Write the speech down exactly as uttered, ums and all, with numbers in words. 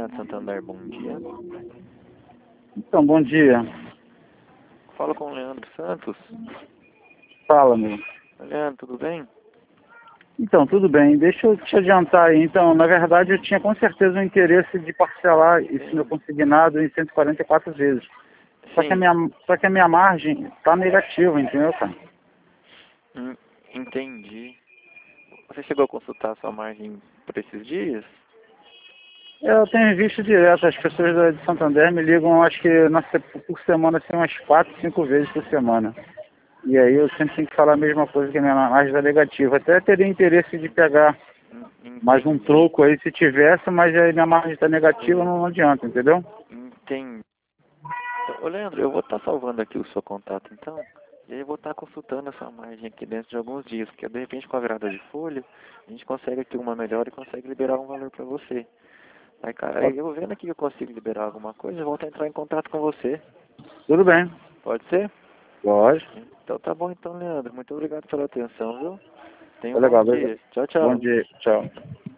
Renato Santander, bom dia. Então, bom dia. Fala com o Leandro Santos. Fala, meu. Leandro, tudo bem? Então, tudo bem. Deixa eu te adiantar aí. Então, na verdade, eu tinha com certeza o interesse de parcelar esse meu consignado em cento e quarenta e quatro vezes. Só que a Sim. minha, só que a minha margem está negativa, entendeu, cara? Hum, entendi. Você chegou a consultar a sua margem por esses dias? Eu tenho visto direto, as pessoas da- de Santander me ligam, acho que na, se- por semana, assim, umas quatro, cinco vezes por semana. E aí eu sempre tenho que falar a mesma coisa, que a minha margem está negativa. Até teria interesse de pegar Hum, mais um Entendi. troco aí, se tivesse, mas aí minha margem está negativa, Sim, não, não adianta, entendeu? entendi. Ô, Leandro, eu vou estar salvando aqui o seu contato, então. E aí eu vou estar consultando essa margem aqui dentro de alguns dias, porque de repente com a virada de folha, a gente consegue aqui uma melhor e consegue liberar um valor para você. Aí, cara, aí eu vendo aqui que eu consigo liberar alguma coisa, eu volto a entrar em contato com você. Tudo bem, Pode ser? lógico. Então tá bom então, Leandro. Muito obrigado pela atenção, viu? Tenha Tá um bom legal, beleza. dia. Tchau, Bom tchau. dia, tchau.